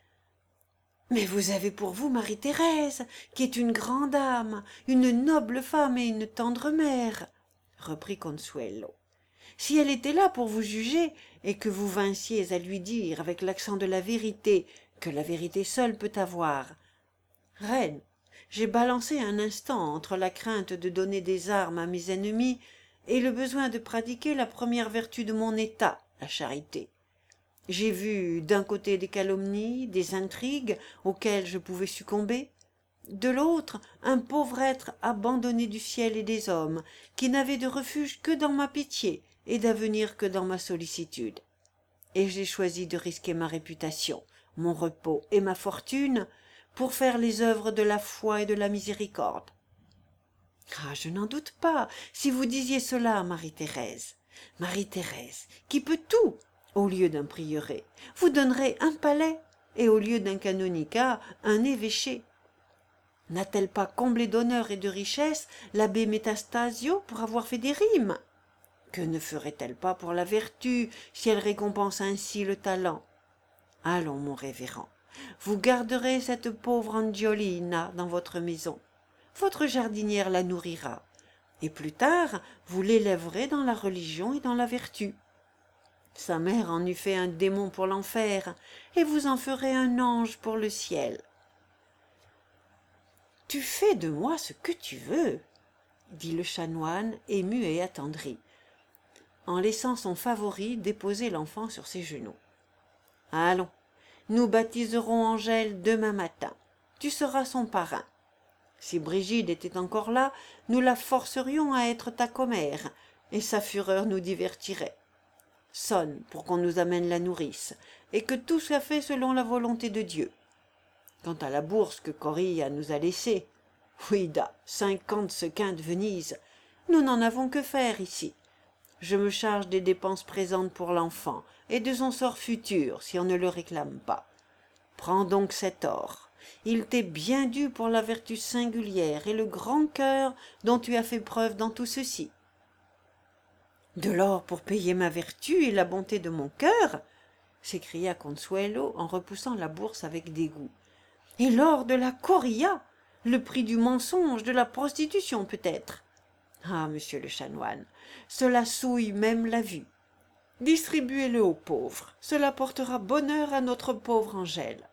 Mais vous avez pour vous Marie-Thérèse, qui est une grande âme, une noble femme et une tendre mère, reprit Consuelo. Si elle était là pour vous juger, et que vous vinssiez à lui dire, avec l'accent de la vérité, que la vérité seule peut avoir. Reine, j'ai balancé un instant entre la crainte de donner des armes à mes ennemis et le besoin de pratiquer la première vertu de mon état, la charité. J'ai vu d'un côté des calomnies, des intrigues auxquelles je pouvais succomber, de l'autre un pauvre être abandonné du ciel et des hommes, qui n'avait de refuge que dans ma pitié et d'avenir que dans ma sollicitude. Et j'ai choisi de risquer ma réputation, mon repos et ma fortune pour faire les œuvres de la foi et de la miséricorde. Ah, je n'en doute pas, si vous disiez cela à Marie-Thérèse. Marie-Thérèse, qui peut tout, au lieu d'un prieuré, vous donnerait un palais, et au lieu d'un canonicat, un évêché. N'a-t-elle pas comblé d'honneur et de richesse l'abbé Métastasio pour avoir fait des rimes? Que ne ferait-elle pas pour la vertu, si elle récompense ainsi le talent? Allons, mon révérend, vous garderez cette pauvre Angiolina dans votre maison. Votre jardinière la nourrira, et plus tard vous l'élèverez dans la religion et dans la vertu. Sa mère en eût fait un démon pour l'enfer, et vous en ferez un ange pour le ciel. « Tu fais de moi ce que tu veux, » dit le chanoine, ému et attendri, en laissant son favori déposer l'enfant sur ses genoux. « Allons, nous baptiserons Angèle demain matin. Tu seras son parrain. Si Brigide était encore là, nous la forcerions à être ta commère, et sa fureur nous divertirait. Sonne pour qu'on nous amène la nourrice, et que tout soit fait selon la volonté de Dieu. Quant à la bourse que Corilla nous a laissée, oui-da, cinquante sequins de Venise, nous n'en avons que faire ici. Je me charge des dépenses présentes pour l'enfant, et de son sort futur, si on ne le réclame pas. Prends donc cet or. Il t'est bien dû pour la vertu singulière et le grand cœur dont tu as fait preuve dans tout ceci. De l'or pour payer ma vertu et la bonté de mon cœur, s'écria Consuelo en repoussant la bourse avec dégoût. Et l'or de la Corilla, le prix du mensonge, de la prostitution peut-être. Ah, monsieur le chanoine, cela souille même la vue. Distribuez-le aux pauvres, cela portera bonheur à notre pauvre Angèle.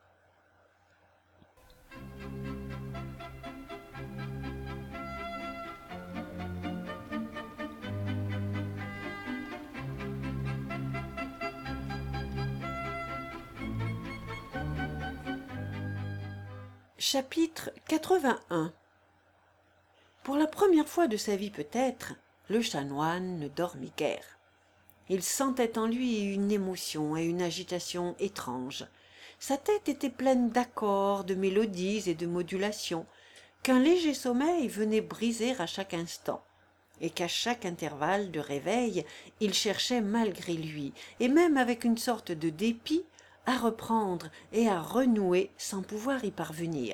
Chapitre quatre-vingt-un. Pour la première fois de sa vie peut-être, le chanoine ne dormit guère. Il sentait en lui une émotion et une agitation étranges, sa tête était pleine d'accords, de mélodies et de modulations, qu'un léger sommeil venait briser à chaque instant, et qu'à chaque intervalle de réveil, il cherchait malgré lui, et même avec une sorte de dépit, à reprendre et à renouer sans pouvoir y parvenir.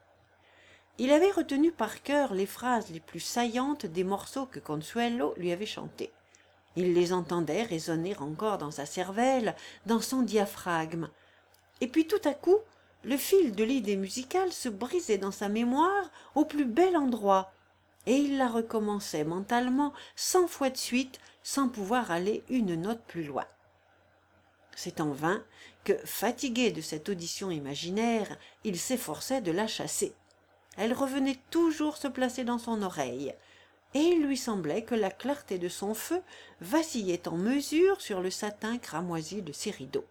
Il avait retenu par cœur les phrases les plus saillantes des morceaux que Consuelo lui avait chantés. Il les entendait résonner encore dans sa cervelle, dans son diaphragme. Et puis tout à coup, le fil de l'idée musicale se brisait dans sa mémoire au plus bel endroit, et il la recommençait mentalement cent fois de suite, sans pouvoir aller une note plus loin. C'est en vain que, fatigué de cette audition imaginaire, il s'efforçait de la chasser. Elle revenait toujours se placer dans son oreille, et il lui semblait que la clarté de son feu vacillait en mesure sur le satin cramoisi de ses rideaux.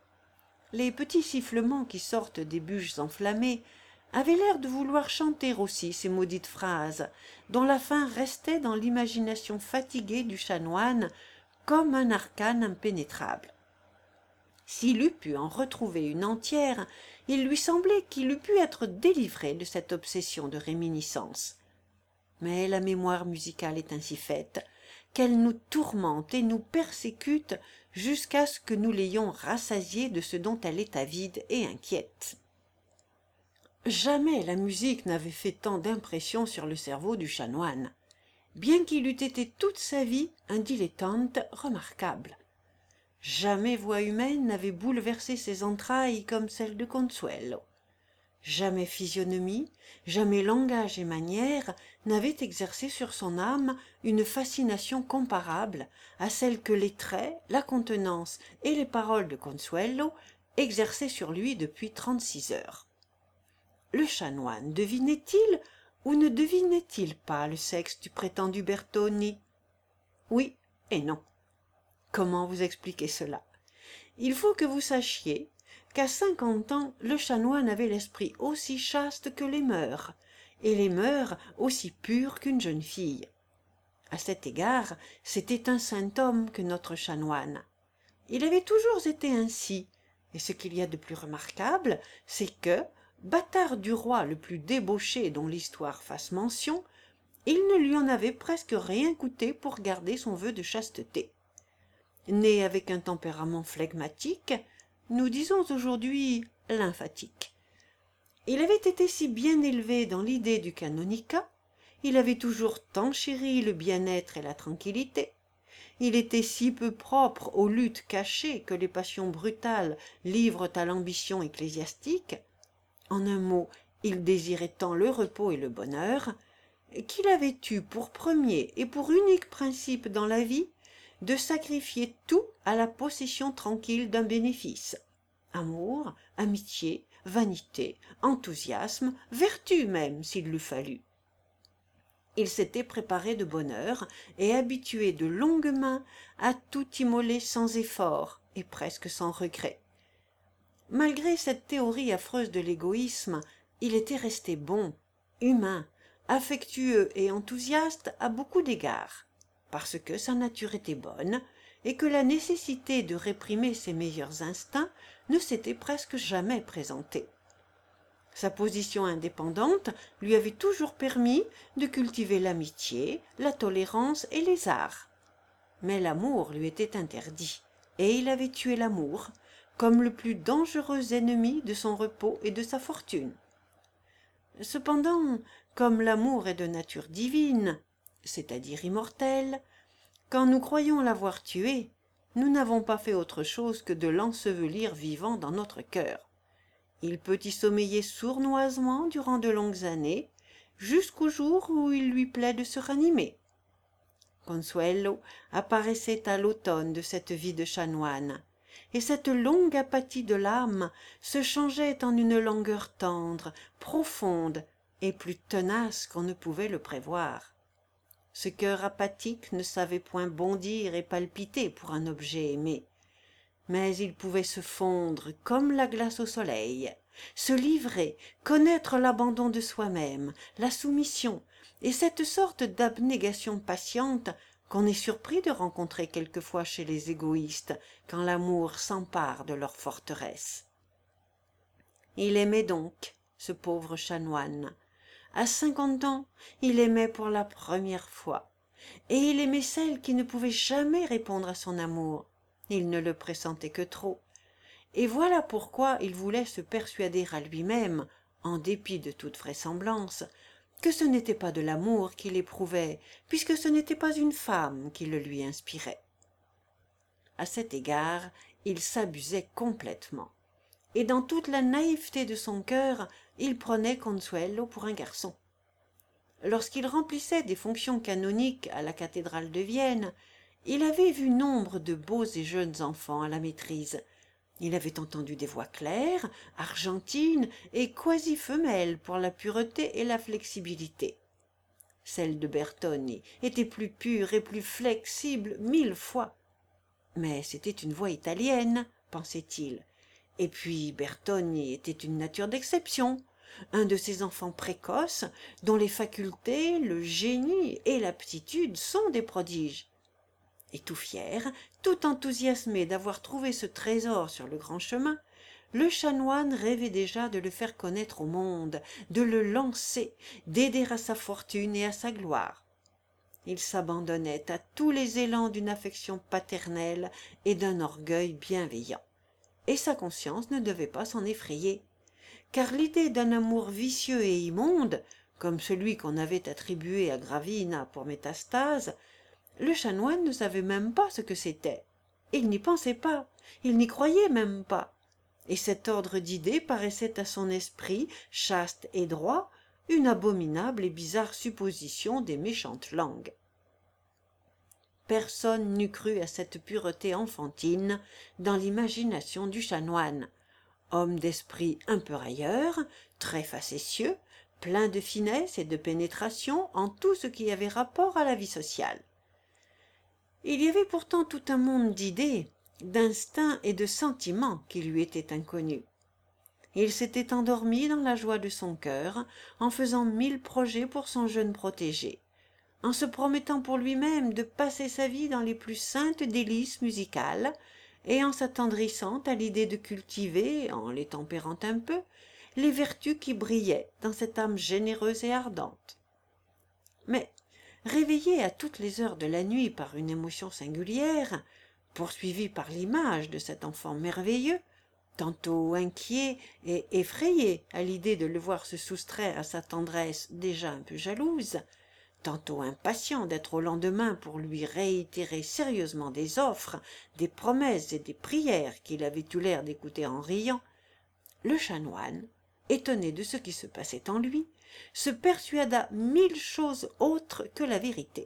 Les petits sifflements qui sortent des bûches enflammées avaient l'air de vouloir chanter aussi ces maudites phrases, dont la fin restait dans l'imagination fatiguée du chanoine comme un arcane impénétrable. S'il eût pu en retrouver une entière, il lui semblait qu'il eût pu être délivré de cette obsession de réminiscence. Mais la mémoire musicale est ainsi faite, qu'elle nous tourmente et nous persécute jusqu'à ce que nous l'ayons rassasiée de ce dont elle est avide et inquiète. Jamais la musique n'avait fait tant d'impression sur le cerveau du chanoine, bien qu'il eût été toute sa vie un dilettante remarquable. Jamais voix humaine n'avait bouleversé ses entrailles comme celle de Consuelo. Jamais physionomie, jamais langage et manières n'avaient exercé sur son âme une fascination comparable à celle que les traits, la contenance et les paroles de Consuelo exerçaient sur lui depuis trente-six heures. Le chanoine devinait-il ou ne devinait-il pas le sexe du prétendu Bertoni? Oui et non. Comment vous expliquer cela? Il faut que vous sachiez qu'à cinquante ans, le chanoine avait l'esprit aussi chaste que les mœurs, et les mœurs aussi pures qu'une jeune fille. À cet égard, c'était un saint homme que notre chanoine. Il avait toujours été ainsi, et ce qu'il y a de plus remarquable, c'est que, bâtard du roi le plus débauché dont l'histoire fasse mention, il ne lui en avait presque rien coûté pour garder son vœu de chasteté. Né avec un tempérament flegmatique, nous disons aujourd'hui lymphatique. Il avait été si bien élevé dans l'idée du canonicat, il avait toujours tant chéri le bien-être et la tranquillité, il était si peu propre aux luttes cachées que les passions brutales livrent à l'ambition ecclésiastique, en un mot, il désirait tant le repos et le bonheur, qu'il avait eu pour premier et pour unique principe dans la vie de sacrifier tout à la possession tranquille d'un bénéfice. Amour, amitié, vanité, enthousiasme, vertu même, s'il l'eût fallu. Il s'était préparé de bonne heure et habitué de longue main à tout immoler sans effort et presque sans regret. Malgré cette théorie affreuse de l'égoïsme, il était resté bon, humain, affectueux et enthousiaste à beaucoup d'égards, parce que sa nature était bonne et que la nécessité de réprimer ses meilleurs instincts ne s'était presque jamais présentée. Sa position indépendante lui avait toujours permis de cultiver l'amitié, la tolérance et les arts. Mais l'amour lui était interdit, et il avait tué l'amour, comme le plus dangereux ennemi de son repos et de sa fortune. Cependant, comme l'amour est de nature divine, c'est-à-dire immortelle, quand nous croyons l'avoir tué, nous n'avons pas fait autre chose que de l'ensevelir vivant dans notre cœur. Il peut y sommeiller sournoisement durant de longues années, jusqu'au jour où il lui plaît de se ranimer. Consuelo apparaissait à l'automne de cette vie de chanoine, et cette longue apathie de l'âme se changeait en une langueur tendre, profonde et plus tenace qu'on ne pouvait le prévoir. Ce cœur apathique ne savait point bondir et palpiter pour un objet aimé, mais il pouvait se fondre comme la glace au soleil, se livrer, connaître l'abandon de soi-même, la soumission, et cette sorte d'abnégation patiente qu'on est surpris de rencontrer quelquefois chez les égoïstes quand l'amour s'empare de leur forteresse. Il aimait donc, ce pauvre chanoine. À cinquante ans, il aimait pour la première fois. Et il aimait celle qui ne pouvait jamais répondre à son amour. Il ne le pressentait que trop. Et voilà pourquoi il voulait se persuader à lui-même, en dépit de toute vraisemblance, que ce n'était pas de l'amour qu'il éprouvait, puisque ce n'était pas une femme qui le lui inspirait. À cet égard, il s'abusait complètement, et dans toute la naïveté de son cœur, il prenait Consuelo pour un garçon. Lorsqu'il remplissait des fonctions canoniques à la cathédrale de Vienne, il avait vu nombre de beaux et jeunes enfants à la maîtrise. Il avait entendu des voix claires, argentines et quasi femelles pour la pureté et la flexibilité. Celle de Bertoni était plus pure et plus flexible mille fois. Mais c'était une voix italienne, pensait-il. Et puis Bertoni était une nature d'exception, un de ces enfants précoces dont les facultés, le génie et l'aptitude sont des prodiges. Et tout fier, tout enthousiasmé d'avoir trouvé ce trésor sur le grand chemin, le chanoine rêvait déjà de le faire connaître au monde, de le lancer, d'aider à sa fortune et à sa gloire. Il s'abandonnait à tous les élans d'une affection paternelle et d'un orgueil bienveillant. Et sa conscience ne devait pas s'en effrayer, car l'idée d'un amour vicieux et immonde, comme celui qu'on avait attribué à Gravina pour Métastase, le chanoine ne savait même pas ce que c'était. Il n'y pensait pas, il n'y croyait même pas. Et cet ordre d'idées paraissait à son esprit, chaste et droit, une abominable et bizarre supposition des méchantes langues. Personne n'eût cru à cette pureté enfantine dans l'imagination du chanoine. Homme d'esprit un peu railleur, très facétieux, plein de finesse et de pénétration en tout ce qui avait rapport à la vie sociale. Il y avait pourtant tout un monde d'idées, d'instincts et de sentiments qui lui étaient inconnus. Il s'était endormi dans la joie de son cœur, en faisant mille projets pour son jeune protégé, en se promettant pour lui-même de passer sa vie dans les plus saintes délices musicales, et en s'attendrissant à l'idée de cultiver, en les tempérant un peu, les vertus qui brillaient dans cette âme généreuse et ardente. Mais, réveillé à toutes les heures de la nuit par une émotion singulière, poursuivi par l'image de cet enfant merveilleux, tantôt inquiet et effrayé à l'idée de le voir se soustraire à sa tendresse déjà un peu jalouse, tantôt impatient d'être au lendemain pour lui réitérer sérieusement des offres, des promesses et des prières qu'il avait eu l'air d'écouter en riant, le chanoine, étonné de ce qui se passait en lui, se persuada mille choses autres que la vérité.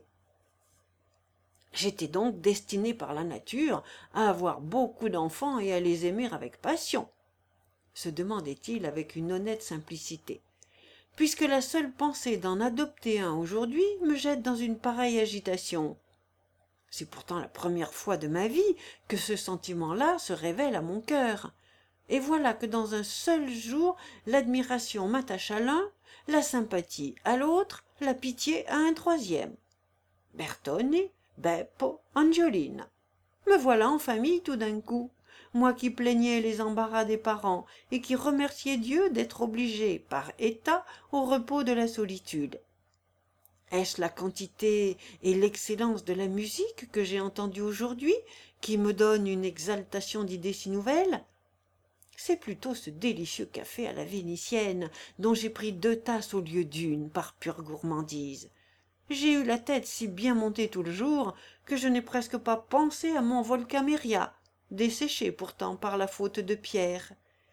J'étais donc destiné par la nature à avoir beaucoup d'enfants et à les aimer avec passion, se demandait-il avec une honnête simplicité, puisque la seule pensée d'en adopter un aujourd'hui me jette dans une pareille agitation. C'est pourtant la première fois de ma vie que ce sentiment-là se révèle à mon cœur, et voilà que dans un seul jour l'admiration m'attache à l'un, la sympathie à l'autre, la pitié à un troisième. Bertoni, Beppo, Angiolina. Me voilà en famille tout d'un coup, moi qui plaignais les embarras des parents et qui remerciais Dieu d'être obligé, par état, au repos de la solitude. Est-ce la quantité et l'excellence de la musique que j'ai entendue aujourd'hui qui me donne une exaltation d'idées si nouvelles? C'est plutôt ce délicieux café à la vénitienne dont j'ai pris deux tasses au lieu d'une par pure gourmandise. J'ai eu la tête si bien montée tout le jour que je n'ai presque pas pensé à mon volcaméria, desséché pourtant par la faute de Pierre.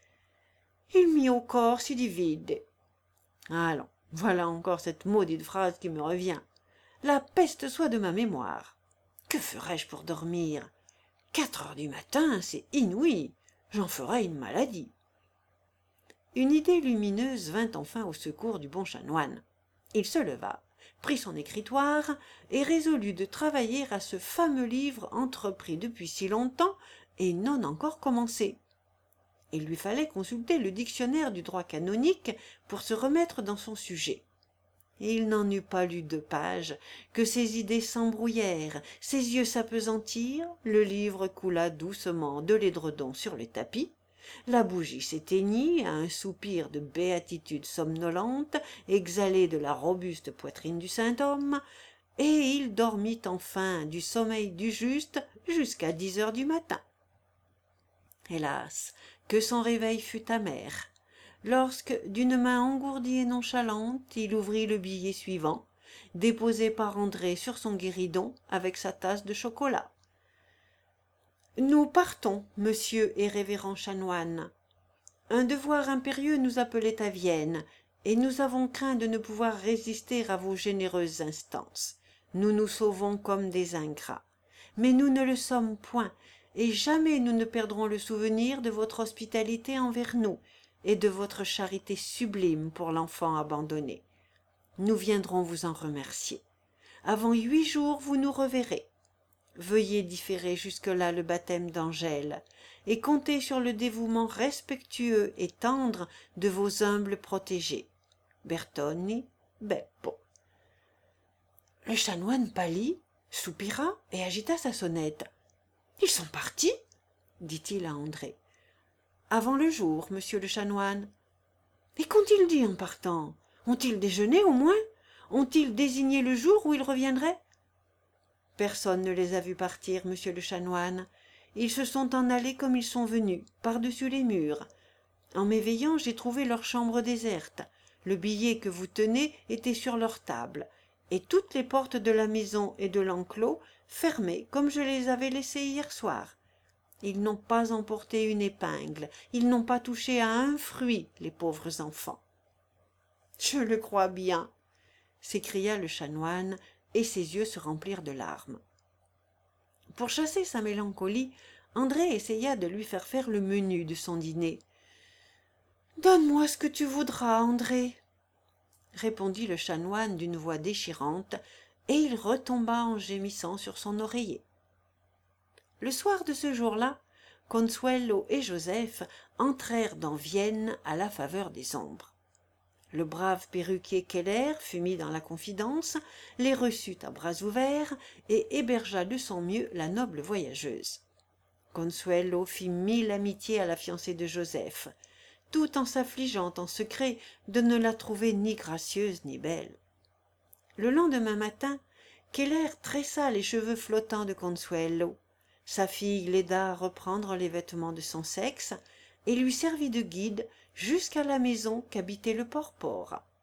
Il mio corps si divide. Allons, voilà encore cette maudite phrase qui me revient. La peste soit de ma mémoire. Que ferais-je pour dormir? Quatre heures du matin, c'est inouï. J'en ferais une maladie. Une idée lumineuse vint enfin au secours du bon chanoine. Il se leva, prit son écritoire et résolut de travailler à ce fameux livre entrepris depuis si longtemps et non encore commencé. Il lui fallait consulter le dictionnaire du droit canonique pour se remettre dans son sujet. Et il n'en eut pas lu deux pages que ses idées s'embrouillèrent, ses yeux s'appesantirent, le livre coula doucement de l'édredon sur le tapis, La bougie s'éteignit à un soupir de béatitude somnolente exhalé de la robuste poitrine du saint homme, et il dormit enfin du sommeil du juste jusqu'à dix heures du matin. Hélas, que son réveil fut amer, lorsque, d'une main engourdie et nonchalante, il ouvrit le billet suivant, déposé par André sur son guéridon avec sa tasse de chocolat. « Nous partons, monsieur et révérend chanoine. Un devoir impérieux nous appelait à Vienne, et nous avons craint de ne pouvoir résister à vos généreuses instances. Nous nous sauvons comme des ingrats. Mais nous ne le sommes point, et jamais nous ne perdrons le souvenir de votre hospitalité envers nous, et de votre charité sublime pour l'enfant abandonné. Nous viendrons vous en remercier. Avant huit jours, vous nous reverrez. Veuillez différer jusque-là le baptême d'Angèle, et comptez sur le dévouement respectueux et tendre de vos humbles protégés. Bertoni, Beppo. » Le chanoine pâlit, soupira et agita sa sonnette. « Ils sont partis ?» dit-il à André. « Avant le jour, monsieur le chanoine. »« Et qu'ont-ils dit en partant? Ont-ils déjeuné au moins? Ont-ils désigné le jour où ils reviendraient ?» Personne ne les a vus partir, monsieur le chanoine. Ils se sont en allés comme ils sont venus, par-dessus les murs. En m'éveillant, j'ai trouvé leur chambre déserte. Le billet que vous tenez était sur leur table, et toutes les portes de la maison et de l'enclos fermées comme je les avais laissées hier soir. Ils n'ont pas emporté une épingle, ils n'ont pas touché à un fruit, les pauvres enfants. « Je le crois bien, » s'écria le chanoine, et ses yeux se remplirent de larmes. Pour chasser sa mélancolie, André essaya de lui faire faire le menu de son dîner. « Donne-moi ce que tu voudras, André, » répondit le chanoine d'une voix déchirante, et il retomba en gémissant sur son oreiller. Le soir de ce jour-là, Consuelo et Joseph entrèrent dans Vienne à la faveur des ombres. Le brave perruquier Keller fut mis dans la confidence, les reçut à bras ouverts et hébergea de son mieux la noble voyageuse. Consuelo fit mille amitiés à la fiancée de Joseph, tout en s'affligeant en secret de ne la trouver ni gracieuse ni belle. Le lendemain matin, Keller tressa les cheveux flottants de Consuelo. Sa fille l'aida à reprendre les vêtements de son sexe et lui servit de guide jusqu'à la maison qu'habitait le porpora.